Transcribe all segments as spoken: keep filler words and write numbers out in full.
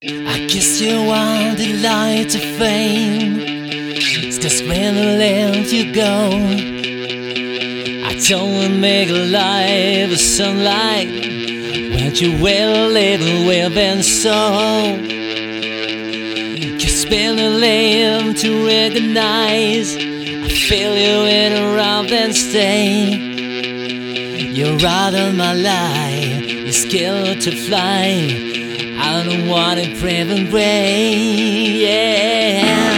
I guess you want the light of fame. It's just when I let you go. I don't wanna make a life of sunlight when you will little well and so. Just been a lame to recognize. I feel you in around and stay. You're out of my life. You're scared to fly. I don't want to brave and brave, yeah.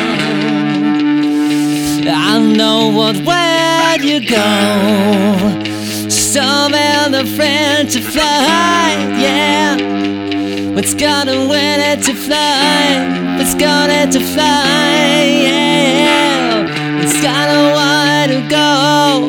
I know what where you go. Somewhere the friend to fly, yeah. What's gonna win it to fly? What's gonna to fly, yeah. It's gonna want to go.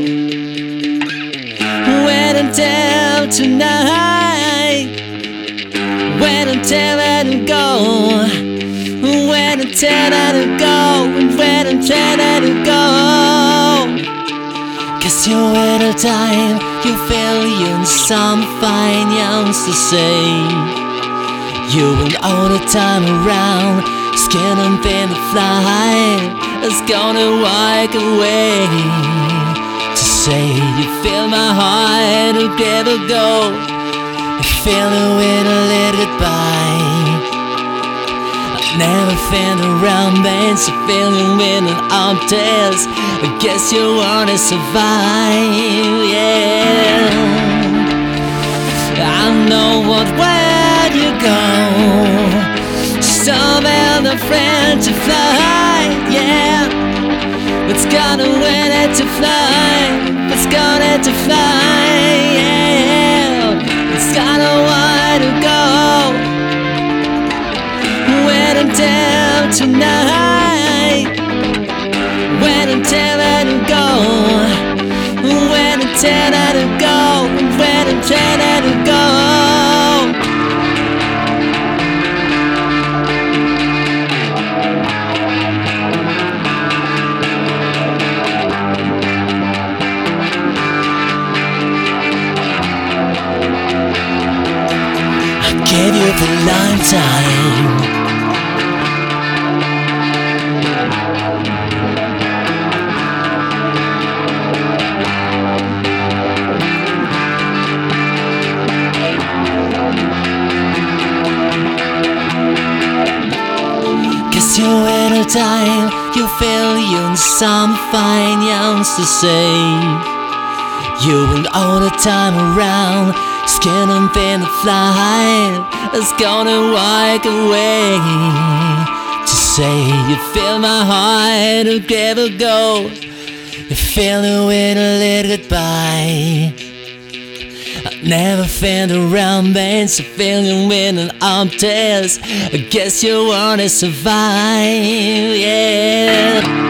Wait until tonight. Wait until I don't go. Wait until I don't go. Wait until I don't go. Cause you're at a time you feel you some fine youngs to say. You will all the time around. Skin and thin to fly. It's gonna walk away. To say you feel my heart to give a go. I feel the wind a little goodbye. I never feel around bands. I feel the wind and arm tears. I guess you wanna survive, yeah. I know what where you go. Somewhere the friend to fly, yeah. What's gonna win it to fly? What's gonna to fly, yeah. It's gotta want to go. Wait until tonight. Wait until I don't go. Wait until I don't go. Wait until I don't go. Gave you the lifetime. Cause you're at a time you feel you some fine youngs to say. You will all the time around. Skin and thin to fly. It's gonna walk away. To say you feel my heart to give a go. You feel the wind a little goodbye. I never felt around bands. I feel the wind and arm tears. I guess you wanna survive, yeah.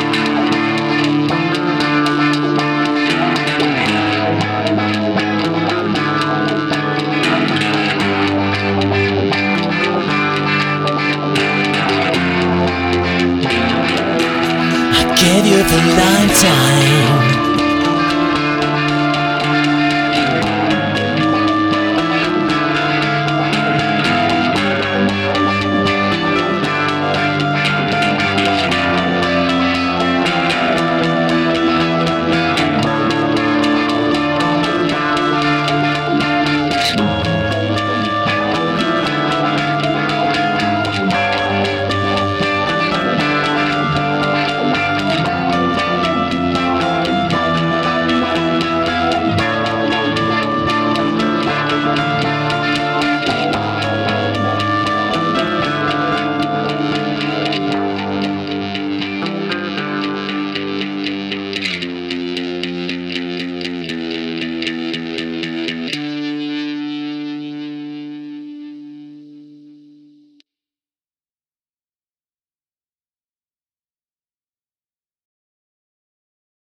Gave you the lifetime.